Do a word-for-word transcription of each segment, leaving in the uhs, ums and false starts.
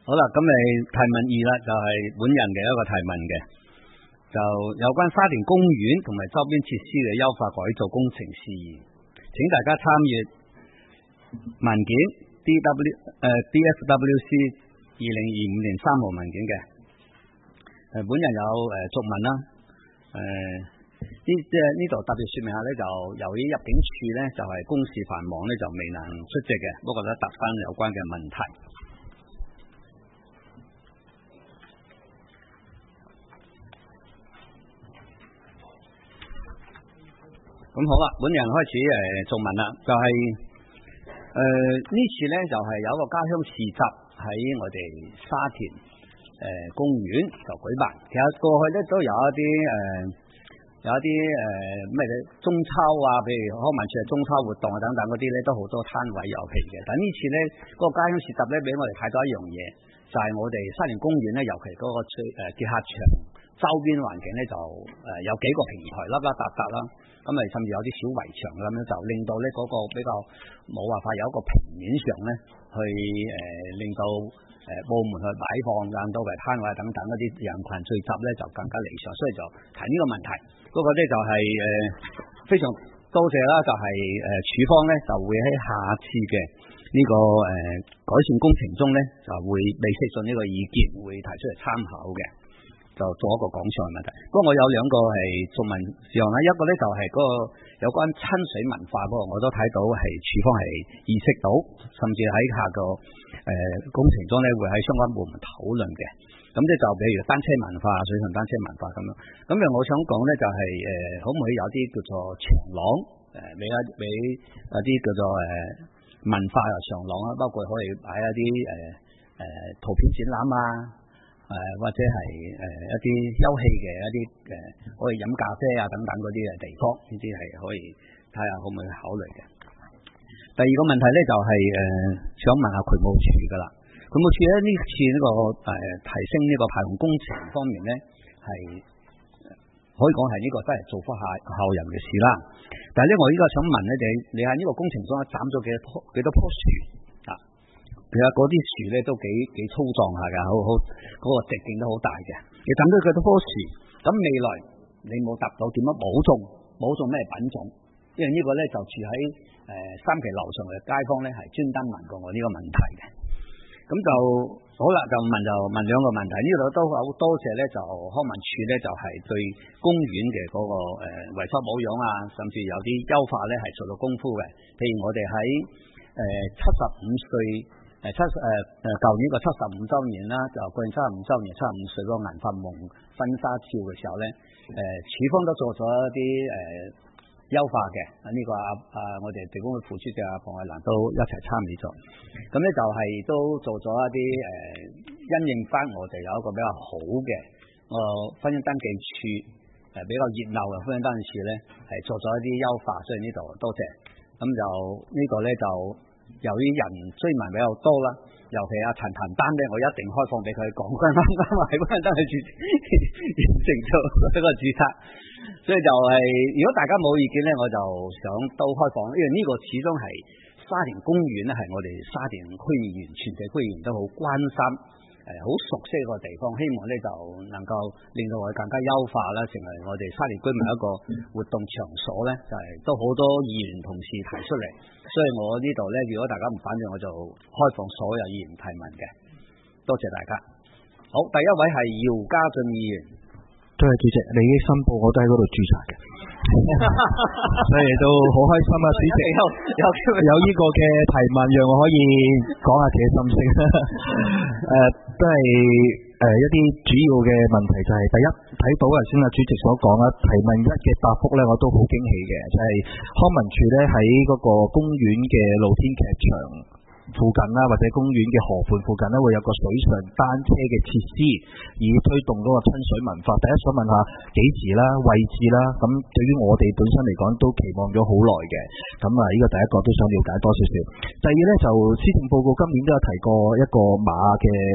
好啦，咁你提問二啦，就係本人嘅一個提問嘅，就有關沙田公園同埋周邊設施嘅優化改造工程事宜，請大家參閱文件 D W 誒 D F W C 二零二五年三號文件嘅。誒，本人有誒續文啦，誒呢即係呢度特別說明下咧，就由於入境處咧就係公事繁忙咧，就未能出席嘅，不過咧答翻有關嘅問題。咁好啦，本人開始誒續文啦，就係誒呢次咧就係有一個家鄉市集喺我哋沙田誒、呃、公園就舉辦。其實過去咧都有一啲誒、呃、有一啲誒咩嘅中秋啊，譬如康文署嘅中秋活動啊等等嗰啲咧，都好多攤位有皮嘅。但呢次咧嗰、那個家鄉市集咧，俾我哋睇到一樣嘢，就係、是、我哋沙田公園咧，尤其嗰個最誒結客場周邊環境咧，就誒、呃、有幾個平台凹凹凸凸啦。咁咪甚至有啲小圍牆咁樣，就令到咧嗰個比較冇辦法有一個平面上咧，去誒、呃、令到誒、呃、部門去擺放咁多嘅攤位等等嗰啲人群聚集咧，就更加理想。所以就提呢個問題。嗰、那個咧就係、是、誒、呃、非常多謝啦，就係、是、誒、呃、署方咧就會喺下次嘅呢、這個誒、呃、改善工程中咧，就會被釋信呢個意見，會提出嚟參考嘅。就做一個講場嘅問題。不過我有兩個係續文事項啦，一個咧就係嗰個有關親水文化嗰個，我都睇到係署方係意識到，甚至喺下個誒、呃、工程中咧會喺相關部門討論嘅。咁即就譬如單車文化、水上單車文化咁樣。咁誒，我想講咧就係、是、誒、呃，可唔可以有啲叫做長廊誒，俾一俾一啲叫做誒、呃、文化又長廊啊，包括可以擺一啲誒誒圖片展覽啊。誒、呃、或者係誒、呃、一啲休憩嘅一啲誒、呃、可以飲咖啡啊等等嗰啲嘅地方，呢啲係可以睇下可唔可以考慮嘅。第二個問題咧就係、是、誒、呃、想問下渠務署噶啦，渠務署咧呢次呢、這個誒、呃、提升呢個排洪工程方面咧係可以講係呢個真係造福下後人嘅事啦。但係咧我依家想問咧，你你喺呢個工程中斬咗幾多棵幾多棵樹啊？其實嗰啲樹咧都幾幾粗壯下㗎，好好嗰個直徑都好大嘅。你斬咗幾多棵樹？咁未來你冇答到點樣保種？保種咩品種？因為呢個咧就住喺誒、呃、三期樓上嘅街坊咧係專登問過我呢個問題嘅。咁就好啦，就問就問兩個問題。呢度都好多謝咧，就康文署咧就係、是、對公園嘅嗰、那個誒、呃、維修保養啊，甚至有啲優化咧係做到功夫嘅。譬如我哋喺誒七十五歲。誒七誒誒舊年個七十五週年啦，就過年七十五週年，七十五歲嗰個銀髮夢婚紗照嘅時候咧，誒、呃、署方都做咗一啲誒優化嘅。啊呢、這個啊啊我哋地工會副主席阿龐愛蘭都一齊參與咗。咁咧就係都做咗一啲誒、呃、因應翻我哋有一個比較好嘅個婚姻登記處誒、呃、比較熱鬧嘅婚姻登記處咧，係做咗一啲優化，所以呢度多謝。咁就呢個咧就。由於人追問比較多啦，尤其阿陳騰丹咧，我一定開放俾佢講翻啱啱喺嗰陣都係完成咗一個註冊，所以就係、是、如果大家冇意見咧，我就想都開放，因為呢個始終係沙田公園咧，係我哋沙田區議員、全體區議員都好關心。誒好熟悉個地方，希望咧就能夠令到我哋更加優化啦，成為我哋沙田居民一個活動場所咧，就係、是、都好多議員同事提出嚟，所以我呢度咧，如果大家唔反對，我就開放所有議員提問嘅，多謝大家。好，第一位係姚家俊議員。 多謝主席，利益申報我都喺嗰度註冊嘅，所以都好開心啊！主席有有有呢個嘅提問，讓我可以講下自己心聲。誒、呃，都係誒一啲主要嘅問題，就係、是、第一睇到頭先阿主席所講啦，提問一嘅答覆咧，我都好驚喜嘅，就係、是、康文署咧喺嗰個公園嘅露天劇場附近啦，或者公園嘅河畔附近咧，會有個水上單車嘅設施，以推動嗰個親水文化。第一想問下幾時啦、位置啦，咁對於我哋本身嚟講都期望咗好耐嘅。咁啊，呢個第一個都想了解多少少。第二咧就施政報告今年都有提過一個馬嘅即係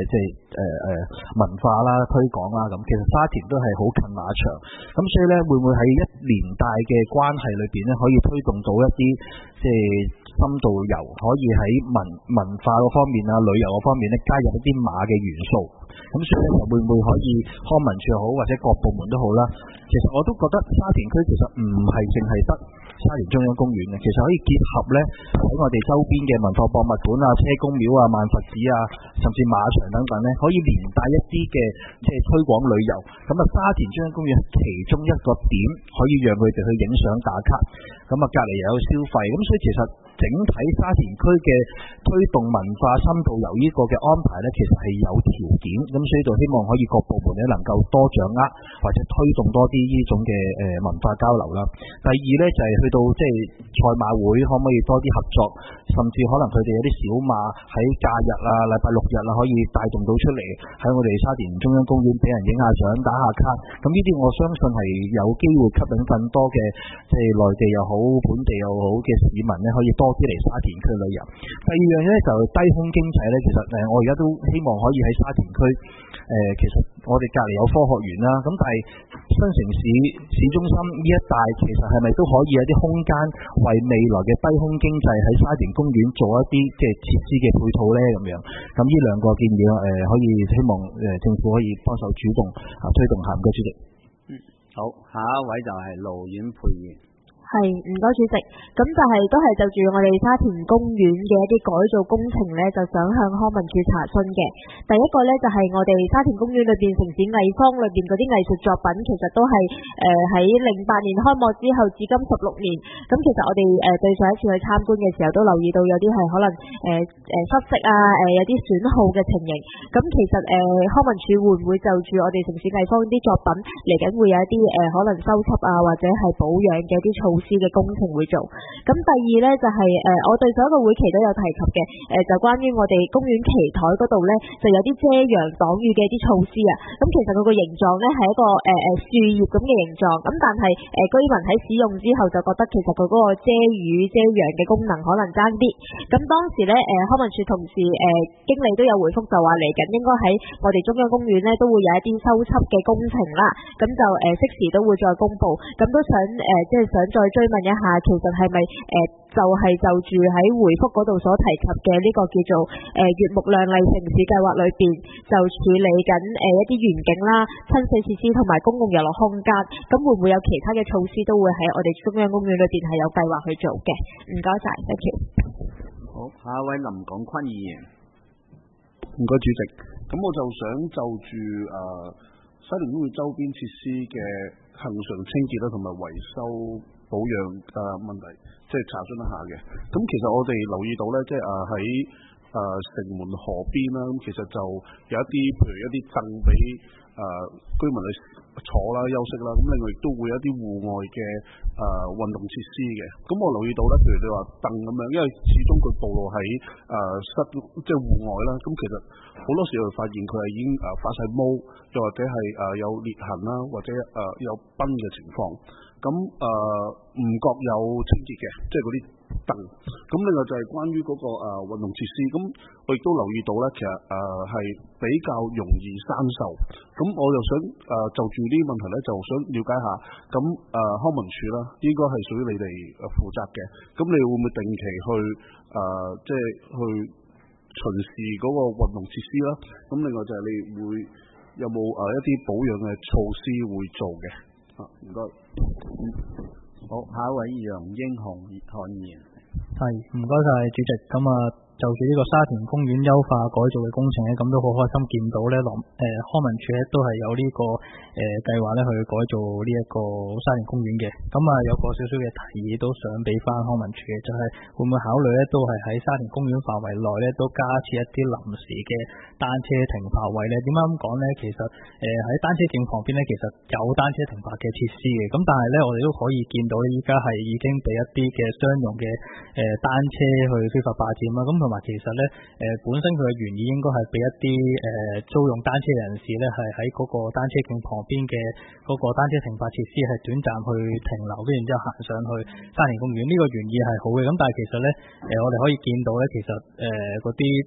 誒誒文化啦、推廣啦咁。其實沙田都係好近馬場，咁所以咧會唔會喺一連帶嘅關係裏邊咧，可以推動到一啲即係深度遊，可以喺文文化嗰方面啊、旅遊嗰方面咧加入一啲馬嘅元素？咁所以咧，會唔會可以康文署又好，或者各部門都好啦？其實我都覺得沙田區其實唔係淨係得沙田中央公園嘅，其實可以結合咧喺我哋周邊嘅文化博物館啊、車公廟啊、萬佛寺啊，甚至馬場等等咧，可以連帶一啲嘅即係推廣旅遊。咁啊，沙田中央公園係其中一個點，可以讓佢哋去影相打卡。咁啊，隔離又有消費，咁所以其實整體沙田區嘅推動文化深度遊呢個嘅安排咧，其實係有條件。咁所以就希望可以各部門咧能夠多掌握，或者推動多啲呢種嘅誒文化交流啦。第二咧就係、是、去到即係賽馬會，可唔可以多啲合作，甚至可能佢哋有啲小馬喺假日啊、禮拜六日啊，可以帶動到出嚟喺我哋沙田中央公園俾人影下相、打下卡。咁呢啲我相信係有機會吸引更多嘅即係內地又好、本地又好嘅市民咧，可以多啲嚟沙田區旅遊。第二樣咧就低空經濟咧，其實誒我而家都希望可以喺沙田區誒、呃，其實我哋隔離有科學園啦，咁但係新城市市中心呢一帶，其實係咪都可以有啲空間為未來嘅低空經濟喺沙田公園做一啲即係設施嘅配套咧咁樣？咁呢兩個建議誒、呃，可以希望誒政府可以幫手主動啊推動下。唔該主席。 嗯，好，下一位就係盧婉佩議員。 係，唔該主席。咁就係都係就住我哋沙田公園嘅一啲改造工程呢，就想向康文署查詢嘅。第一個呢，就係我哋沙田公園裏邊城市藝坊裏邊嗰啲藝術作品，其實都係誒喺零八年開幕之後至今十六年。咁其實我哋誒對上一次去參觀嘅時候，都留意到有啲係可能誒誒失色啊，誒有啲損耗嘅情形。咁其實誒康文署會唔會就住我哋城市藝坊啲作品嚟緊會有一啲誒可能修葺啊，或者係保養嘅一啲措施嘅工程會做？咁第二呢，就係、是、誒、呃、我對上一個會期都有提及嘅，誒、呃、就關於我哋公園旗台嗰度呢，就有啲遮陽擋雨嘅一啲措施啊。咁其實佢個形狀呢係一個誒誒、呃、樹葉咁嘅形狀，咁但係誒、呃、居民喺使用之後就覺得其實佢嗰個遮雨遮陽嘅功能可能爭啲。咁當時呢，誒、呃、康文署同事誒、呃、經理都有回覆，就話嚟緊應該喺我哋中央公園呢都會有一啲修葺嘅工程啦。咁就誒適、呃、時都會再公布。咁都想誒、呃、即係想再追問一下，其實係咪誒就係、是、就住喺回覆嗰度所提及嘅呢個叫做誒悅目亮麗城市計劃裏邊，就處理緊誒、呃、一啲園景啦、親子設施同埋公共遊樂空間，咁會唔會有其他嘅措施都會喺我哋中央公園裏邊係有計劃去做嘅？唔該晒，多謝。 好，下一位林廣坤議員。 唔該主席，咁我就想就住誒、呃、沙田公園周邊設施嘅恆常清潔啦，同埋維修保養嘅問題，即係查詢一下嘅。咁其實我哋留意到咧，即係誒喺誒城門河邊啦，咁其實就有一啲譬如一啲凳俾誒居民去坐啦、休息啦。咁另外亦都會有一啲戶外嘅誒運動設施嘅。咁我留意到咧，譬如你話凳咁樣，因為始終佢暴露喺誒室即係戶外啦。咁其實好多時候發現佢係已經誒發晒毛，又或者係誒有裂痕啦，或者誒有崩嘅情況。咁誒唔覺有清潔嘅，即係嗰啲凳。咁另外就係關於嗰、那個誒、呃、運動設施，咁我亦都留意到咧，其實誒係、呃、比較容易生鏽。咁我就想誒、呃、就住呢啲問題咧，就想了解下。咁誒、呃、康文署啦，應該係屬於你哋誒負責嘅。咁你會唔會定期去誒即係去巡視嗰個運動設施啦？咁另外就係你會有冇誒、呃、一啲保養嘅措施會做嘅？啊，唔該。 好，下一位楊英雄漢議員。 係，唔該晒主席。咁啊，就住呢個沙田公園優化改造嘅工程咧，咁都好開心見到咧，羅誒康文署咧都係有呢、這個誒計劃咧去改造呢一個沙田公園嘅。咁啊，有個少少嘅提議都想俾翻康文署嘅，就係、是、會唔會考慮咧，都係喺沙田公園範圍內咧都加設一啲臨時嘅單車停泊位咧？點解咁講咧？其實誒喺、呃、單車徑旁邊咧，其實有單車停泊嘅設施嘅。咁但係咧，我哋都可以見到咧，依家係已經俾一啲嘅商用嘅誒、呃、單車去非法霸佔啦。咁同埋其實咧，誒、呃、本身佢嘅原意應該係俾一啲誒、呃、租用單車人士咧，係喺嗰個單車徑旁邊嘅嗰個單車停泊設施係短暫去停留，跟住然之後行上去沙田公園。呢、這個原意係好嘅，咁但係其實咧，誒、呃、我哋可以見到咧，其實誒嗰啲租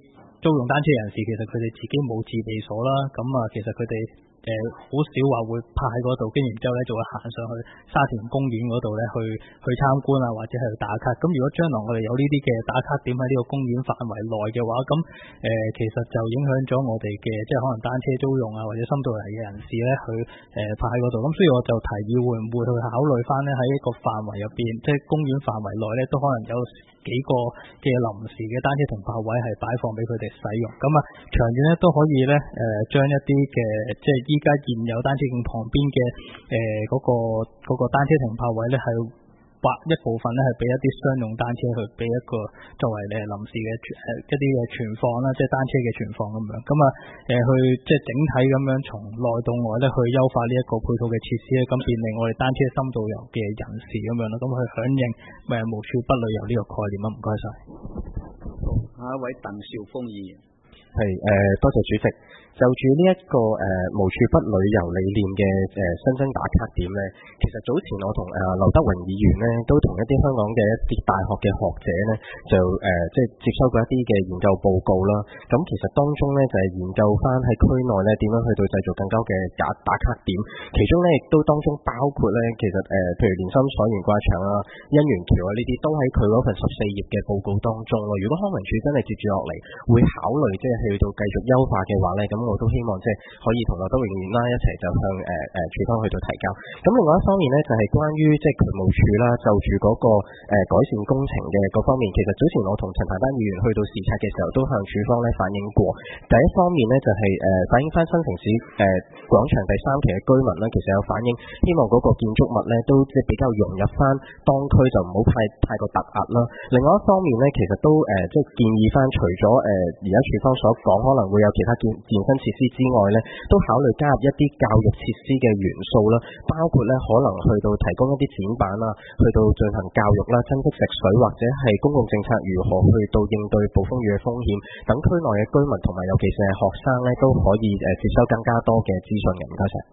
租用單車人士，其實佢哋自己冇自備鎖啦，咁啊其實佢哋誒好少話會泊喺嗰度，跟住然之後咧就會行上去沙田公園嗰度咧去去參觀啊，或者係去打卡。咁如果將來我哋有呢啲嘅打卡點喺呢個公園範圍內嘅話，咁誒、呃、其實就影響咗我哋嘅即係可能單車租用啊或者深度遊嘅人士咧去誒泊喺嗰度。咁所以我就提議會唔會去考慮翻咧喺一個範圍入邊，即係公園範圍內咧都可能有幾個嘅臨時嘅單車停泊位係擺放俾佢哋使用。咁啊長遠咧都可以咧誒將一啲嘅即係依家現有單車徑旁邊嘅誒嗰個嗰個單車停泊位咧係劃一部分咧係俾一啲商用單車去俾一個作為誒臨時嘅誒一啲嘅存放啦，即係單車嘅存放咁樣。咁啊誒去即係整體咁樣從內到外咧去優化呢一個配套嘅設施咧，咁便利我哋單車深度遊嘅人士咁樣啦，咁去響應誒無處不旅遊呢個概念啊。唔該晒。 下一位鄧兆峰議員。 係誒、呃，多謝主席。就住呢一個誒、呃、無處不旅遊理念嘅誒、呃、新增打卡點咧，其實早前我同誒、呃、劉德榮議員咧都同一啲香港嘅一啲大學嘅學者咧就誒、呃、即係接收過一啲嘅研究報告啦。咁其實當中咧就係、是、研究翻喺區內咧點樣去到製造更加嘅打打卡點，其中咧亦都當中包括咧其實誒、呃、譬如連心鎖懸掛牆啊、姻緣橋啊呢啲都喺佢嗰份十四頁嘅報告當中咯。如果康文署真係接住落嚟會考慮即係去到繼續優化嘅話咧，咁我都希望即係可以同劉德榮議員啦一齊就向誒誒署方去到提交。咁另外一方面咧就係、是、關於即係渠務署啦，就住嗰、那個誒、呃、改善工程嘅各方面，其實早前我同陳凡丹議員去到視察嘅時候，都向署方咧反映過。第一方面咧就係、是、誒、呃、反映翻新城市誒廣、呃、場第三期嘅居民咧，其實有反映希望嗰個建築物咧都即係比較融入翻當區，就唔好太太過突兀啦。另外一方面咧，其實都誒、呃、即係建議翻，除咗誒而家署方所講可能會有其他健健身設施之外咧，都考慮加入一啲教育設施嘅元素啦，包括咧可能去到提供一啲展板啊，去到進行教育啦，珍惜食水或者係公共政策如何去到應對暴風雨嘅風險，等區內嘅居民同埋尤其是係學生咧都可以誒接收更加多嘅資訊嘅。唔該晒。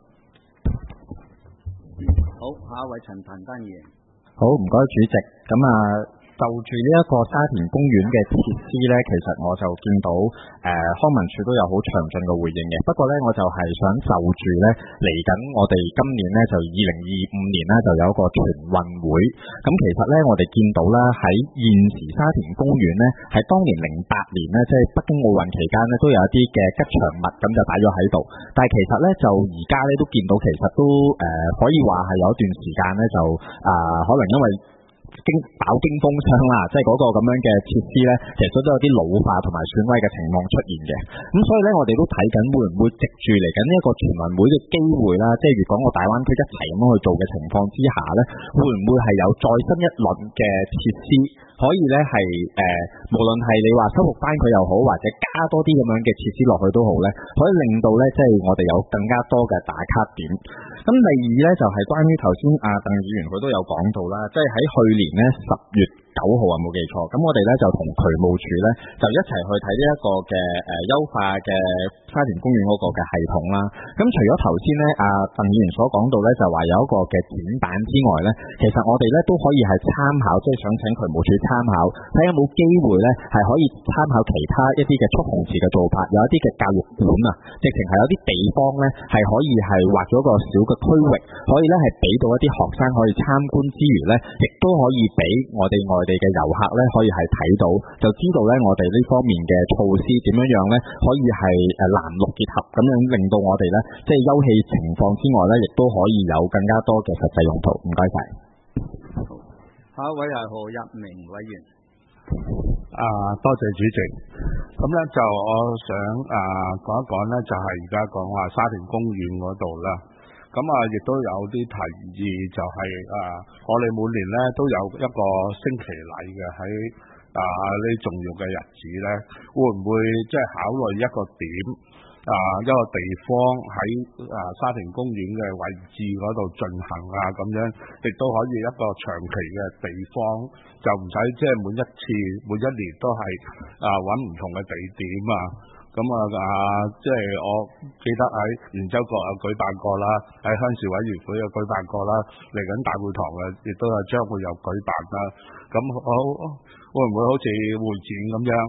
好，下一位陳凡丹議員。 好，唔該主席。咁啊。就住呢一個沙田公園嘅設施呢，其實我就見到誒、呃、康文署都有好詳盡嘅回應嘅。不過呢，我就係想就住呢嚟緊我哋今年呢，就二零二五年呢，就有一個全運會。咁其實呢，我哋見到啦喺現時沙田公園呢，喺當年零八年呢，即係北京奧運期間呢，都有一啲嘅吉祥物咁就擺咗喺度。但係其實呢，就而家呢，都見到其實都誒、呃、可以話係有一段時間呢，就啊、呃、可能因為經飽經風霜啦，即係嗰個咁樣嘅設施咧，其實都有啲老化同埋損毀嘅情況出現嘅。咁所以咧，我哋都睇緊會唔會藉住嚟緊呢一個全運會嘅機會啦，即係粵港澳大灣區一齊咁樣去做嘅情況之下咧，會唔會係有再新一輪嘅設施可以咧係誒，無論係你話修復翻佢又好，或者加多啲咁樣嘅設施落去都好咧，可以令到咧即係我哋有更加多嘅打卡點。咁第二咧就係、是、關於頭先阿鄧議員佢都有講到啦，即係喺去年咧十月九號啊，冇記錯，咁我哋咧就同渠務署咧就一齊去睇呢一個嘅誒優化嘅沙田公園嗰個嘅系統啦。咁除咗頭先咧阿鄧議員所講到咧，就話有一個嘅展板之外咧，其實我哋咧都可以係參考，即係想請渠務署參考，睇有冇機會咧係可以參考其他一啲嘅蓄洪池嘅做法，有一啲嘅教育館啊，直情係有啲地方咧係可以係劃咗個小嘅區域，可以咧係俾到一啲學生可以參觀之餘咧，亦都可以俾我哋外地嘅遊客咧可以係睇到，就知道咧我哋呢方面嘅措施點樣樣咧，可以係誒藍綠結合，咁樣令到我哋咧即係休憩情況之外咧，亦都可以有更加多嘅實際用途。唔該晒。 下一位係何日明委員。 啊，多謝主席。咁咧就我想啊講一講咧，就係而家講話沙田公園嗰度啦。咁啊，亦都有啲提議，就係、是、啊，我哋每年咧都有一個升旗禮嘅喺啊呢重要嘅日子咧，會唔會即係考慮一個點啊一個地方喺啊沙田公園嘅位置嗰度進行啊，咁樣亦都可以一個長期嘅地方，就唔使即係每一次每一年都係啊揾唔同嘅地點啊。咁啊啊，即係我記得喺圓洲角啊舉辦過啦，喺鄉事委員會啊舉辦過啦，嚟緊大會堂啊亦都係將會有舉辦啦。咁好會唔會好似會展咁樣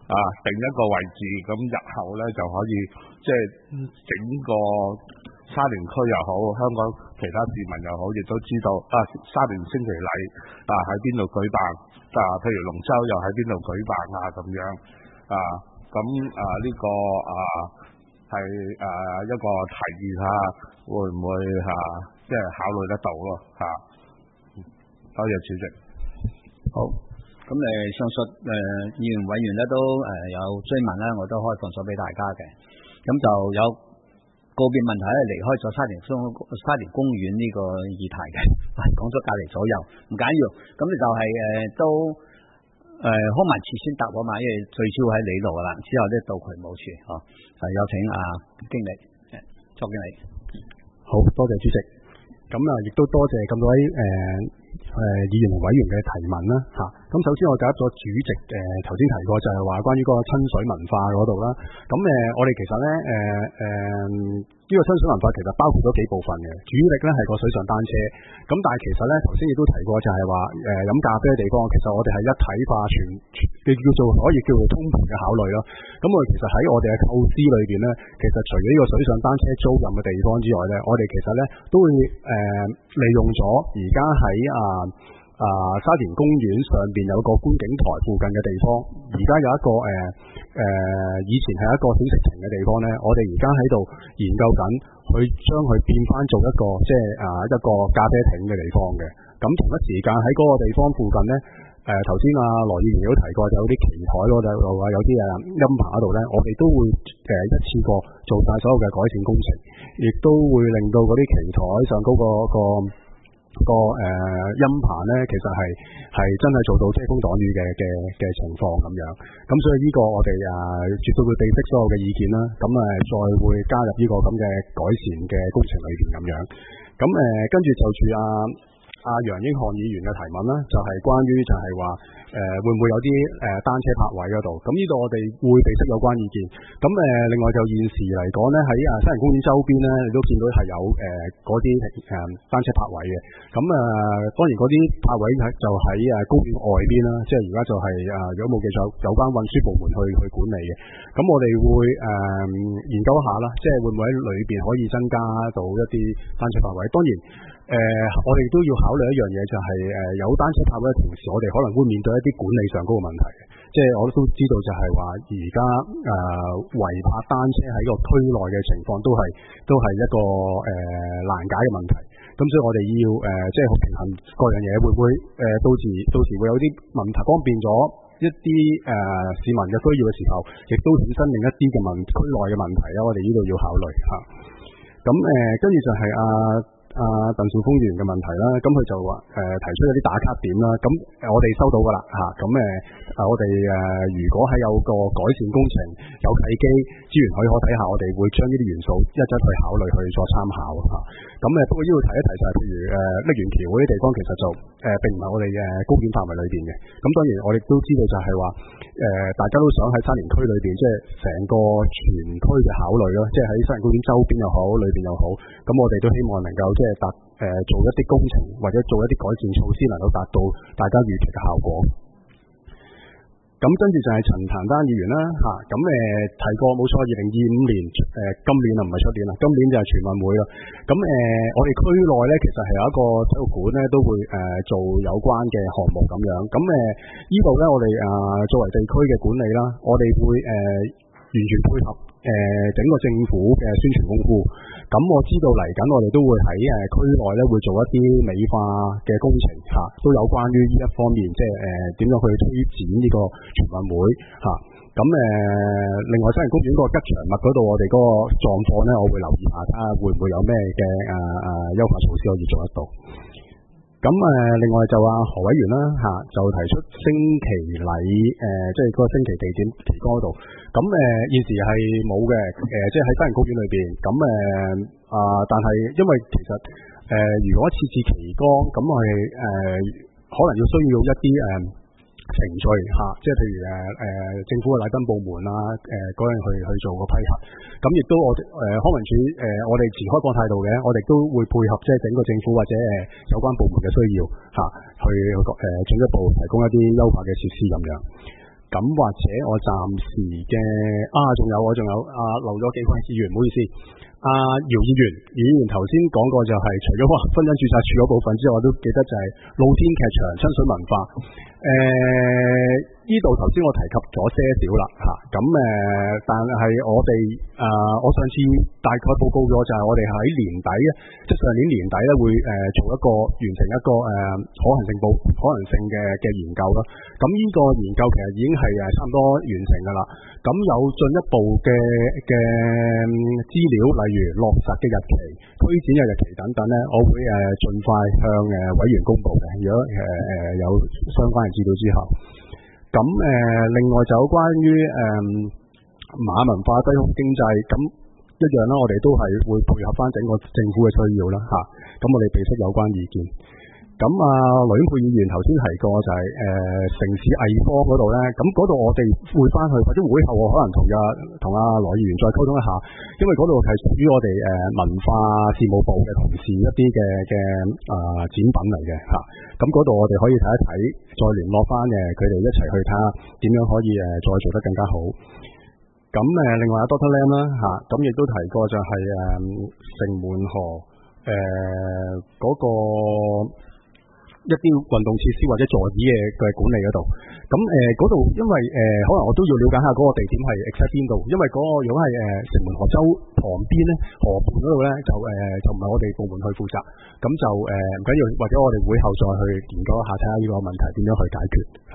啊定一個位置，咁日後咧就可以即係整個沙田區又好，香港其他市民又好，亦都知道啊沙田升旗禮啊喺邊度舉辦，啊譬如龍舟又喺邊度舉辦啊咁樣啊，咁啊呢、這個啊係誒、啊、一個提議下，會唔會嚇即係考慮得到咯嚇？多謝主席。 好，咁誒上述誒議員委員咧都誒有追問咧，我都開放咗俾大家嘅。咁就有個別問題咧離開咗沙田公沙田公園呢個議題嘅，講咗隔離左右，唔緊要。咁你就係、是、誒、呃、都誒康文署先答我嘛，因為最少喺你度噶啦，之後咧到渠務署哦，就有請阿、啊、經理誒周經理。 好多謝主席，咁啊亦都多謝咁多位誒。呃誒、呃、議員同委員嘅提問啦嚇，咁、啊、首先我答咗主席誒頭先提過就係話關於嗰個親水文化嗰度啦，咁誒、呃、我哋其實咧誒誒呢個親水文化其實包括咗幾部分嘅，主力咧係個水上單車，咁但係其實咧頭先亦都提過就係話誒飲咖啡嘅地方，其實我哋係一體化全嘅叫做可以叫做通盤嘅考慮咯，咁我哋其實喺我哋嘅構思裏邊咧，其實除咗呢個水上單車租賃嘅地方之外咧，我哋其實咧都會誒、呃、利用咗而家喺啊啊沙田公園上邊有個觀景台附近嘅地方，而家有一個誒誒、呃呃、以前係一個小食亭嘅地方咧，我哋而家喺度研究緊去將佢變翻做一個即係啊一個咖啡亭嘅地方嘅。咁同一時間喺嗰個地方附近咧，誒頭先阿羅議員都提過，就有啲棋台嗰度啊，有啲誒音棚嗰度咧，我哋都會誒、呃、一次過做晒所有嘅改善工程，亦都會令到嗰啲棋台上高、嗰個、嗰個個誒、呃、音棚咧，其實係係真係做到遮風擋雨嘅嘅嘅情況咁樣。咁所以呢個我哋誒絕對會備悉所有嘅意見啦。咁誒再會加入呢個咁嘅改善嘅工程裏邊咁樣。咁誒跟住就住阿阿楊英漢議員嘅提問啦，就係、是、關於就係話誒會唔會有啲誒、呃、單車泊位嗰度？咁呢度我哋會備悉有關意見。咁誒、呃、另外就現時嚟講咧，喺啊沙田公園周邊咧，你都見到係有誒嗰啲誒單車泊位嘅。咁誒、呃、當然嗰啲泊位就喺誒公園外邊啦，即係而家就係、是、啊、呃、如果冇記錯，有關運輸部門去去管理嘅。咁我哋會誒、呃、研究一下啦，即係會唔會喺裏邊可以增加到一啲單車泊位？當然。誒、呃，我哋都要考慮一樣嘢，就係、是、誒、呃、有單車泊位嘅同時，我哋可能會面對一啲管理上嗰個問題嘅。即係我都知道就係話，而家誒違泊單車喺個區內嘅情況都係都係一個誒、呃、難解嘅問題。咁所以我哋要誒、呃、即係平衡各樣嘢，會唔會誒、呃、到時到時會有啲問題方便咗一啲誒、呃、市民嘅需要嘅時候，亦都衍生另一啲嘅問區內嘅問題咧。我哋呢度要考慮嚇。咁誒跟住就係啊。啊，鄧兆峰議員嘅問題啦，咁佢就話誒、呃、提出一啲打卡點啦，咁誒我哋收到噶啦嚇，咁誒啊我哋誒、呃、如果係有個改善工程有契機資源許可底下，我哋會將呢啲元素一一去考慮去作參考嚇。咁誒不過呢度提一提就係、是、譬如誒瀝源橋嗰啲地方，其實就誒、呃、並唔係我哋嘅公園範圍裏邊嘅。咁當然我哋都知道就係話誒大家都想喺沙田區裏邊，即係成個全區嘅考慮咯，即係喺沙田公園周邊又好，裏邊又好，咁我哋都希望能夠即係達誒做一啲工程或者做一啲改善措施，能夠達到大家預期嘅效果。咁跟住就係陳譚丹議員啦嚇，咁、啊、誒、呃、提過冇錯，二零二五年誒、呃、今年啊唔係出年啦，今年就係全運會啦。咁誒、呃、我哋區內咧其實係有一個體育館咧都會誒、呃、做有關嘅項目咁樣。咁誒呢度咧我哋啊、呃、作為地區嘅管理啦，我哋會誒、呃、完全配合。誒、呃、整個政府嘅宣傳功夫，咁我知道嚟緊我哋都會喺誒、呃、區內咧會做一啲美化嘅工程嚇、啊，都有關於呢一方面，即係誒點樣去推展呢個全運會嚇。咁、啊、誒、呃、另外沙田公園嗰個吉祥物嗰度，我哋嗰個狀況咧，我會留意下，睇下會唔會有咩嘅誒誒優化措施可以做得到。咁誒、呃，另外就話何委員啦嚇、啊，就提出升旗禮誒、呃，即係嗰個升旗地點旗杆嗰度。咁誒、呃、現時係冇嘅，誒、呃、即係喺沙田公園裏邊。咁誒啊，但係因為其實誒、呃，如果設置旗杆，咁我哋誒可能要需要一啲誒、呃、程序嚇、啊，即係譬如誒誒、呃、政府嘅禮賓部門啊，誒嗰樣去去做個批核。咁亦都我誒、呃、康文署誒、呃，我哋持開放態度嘅，我哋都會配合即係整個政府或者誒、呃、有關部門嘅需要嚇、啊，去誒進、呃、一步提供一啲優化嘅設施咁樣。咁咁或者我暫時嘅啊，仲有我仲有啊漏咗幾位議員，唔好意思。阿姚議員，姚議員頭先講過就係、是、除咗話婚姻註冊處嗰部分之外，我都記得就係露天劇場、親水文化。誒呢度頭先我提及咗些少啦嚇，咁、啊、誒、呃，但係我哋誒、呃，我上次大概報告咗就係我哋喺年底啊，即係上年年底咧會誒、呃、做一個完成一個誒、呃、可行性報可能性嘅嘅研究啦。咁呢個研究其實已經係誒差唔多完成㗎啦。咁有進一步嘅嘅資料，例如落實嘅日期、推展嘅日期等等咧，我會誒盡快向誒委員公佈嘅。如果誒誒、呃、有相關嘅資料之後，咁誒、呃、另外就有關於誒、呃、馬文化低空經濟，咁一樣啦，我哋都係會配合翻整個政府嘅需要啦嚇。咁、啊、我哋俾出有關意見。咁啊，羅永沛議員頭先提過就係、是、誒、呃、城市藝科嗰度咧，咁嗰度我哋會翻去，或者會後我可能同阿同阿羅議員再溝通一下，因為嗰度係屬於我哋誒、呃、文化事務部嘅同事一啲嘅嘅啊展品嚟嘅嚇。咁嗰度我哋可以睇一睇，再聯絡翻嘅佢哋一齊去睇下點樣可以誒、呃、再做得更加好。咁誒、呃、另外阿 Doctor Lam 啦嚇，咁亦都提過就係、是、誒、呃、城門河誒嗰、呃那個。一啲運動設施或者座椅嘅嘅管理嗰度，咁誒嗰度因為誒、呃、可能我都要了解下嗰個地點係 exact 邊度，因為嗰個如果係誒城門河州旁邊咧，河畔嗰度咧就誒、呃、就唔係我哋部門去負責，咁就誒唔緊要，或者我哋會後再去研究一下，睇下呢個問題點樣去解決嚇。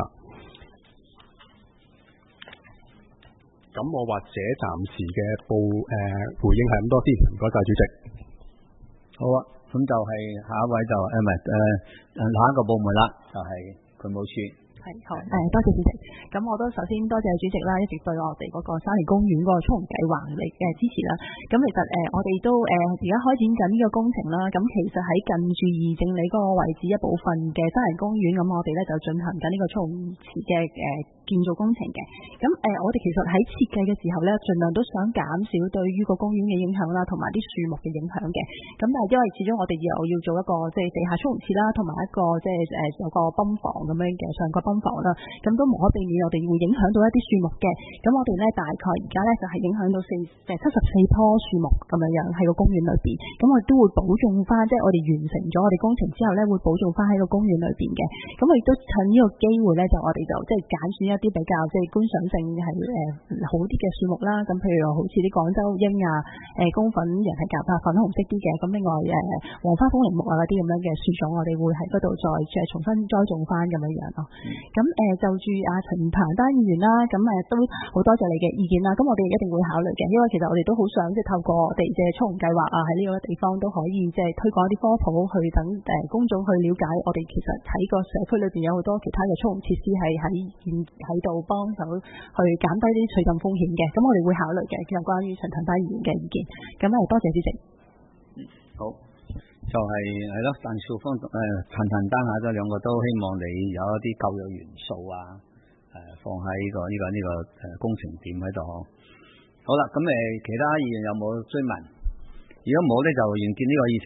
咁、啊、我或者暫時嘅報誒、呃、回應係咁多先，唔該晒主席。 好啊。咁就係下一位就誒唔係誒下一個部門啦，就係渠務署。係好，誒多謝主席。咁我都首先多謝主席啦，一直對我哋嗰個沙田公園嗰個促計劃嚟嘅支持啦。咁其實誒、呃、我哋都誒而家開展緊呢個工程啦。咁其實喺近住儀正里嗰個位置一部分嘅沙田公園，咁我哋咧就進行緊呢個蓄洪池嘅誒建造工程嘅。咁誒、呃、我哋其實喺設計嘅時候咧，盡量都想減少對於個公園嘅影響啦，同埋啲樹木嘅影響嘅。咁但係因為始終我哋又要做一個即係地下蓄洪池啦，同埋一個即係誒有個泵房咁樣嘅上蓋泵房啦，咁都無可避免，我哋會影響到一啲樹木嘅。咁我哋咧大概而家咧就係影響到四誒七十四棵樹木咁樣樣喺個公園裏邊。咁我哋都會保種翻，即係我哋完成咗我哋工程之後咧，會保種翻喺個公園裏邊嘅。咁我亦都趁呢個機會咧，就我哋就即係揀選一啲比較即係觀賞性係誒、呃、好啲嘅樹木啦。咁譬如好似啲廣州櫻啊、誒、呃、公粉人係夾啊粉紅色啲嘅。咁另外誒、呃、黃花風鈴木啊嗰啲咁樣嘅樹種，我哋會喺嗰度再誒重新栽種翻咁樣樣咯。咁、嗯誒、呃、就住阿陳彭丹議員啦，咁誒都好多謝你嘅意見啦。咁我哋一定會考慮嘅，因為其實我哋都好想即係透過我哋嘅蓄洪計劃啊，喺呢個地方都可以即係推廣一啲科普，去等誒公眾去了解我哋其實喺個社區裏邊有好多其他嘅蓄洪設施係喺現喺度幫手去減低啲水浸風險嘅。咁我哋會考慮嘅，有關於陳彭丹議員嘅意見。咁誒多謝主席。 好。就係係咯，鄧少峰誒陳彭丹下咗兩個都希望你有一啲教育元素啊，誒、呃、放喺、呢個呢、呢個呢、呢個誒工程點喺度。好啦，咁誒其他議員有冇追問？如果冇咧，就完結呢個議程